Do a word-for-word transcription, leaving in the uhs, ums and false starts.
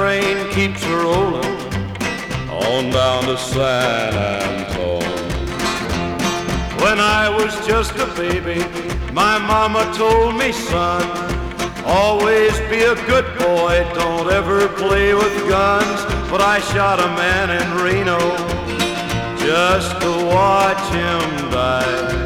train keeps a rolling on down to San Antone. When I was just a baby, my mama told me, son, always be a good boy, don't ever play with guns. But I shot a man in Reno just to watch him die.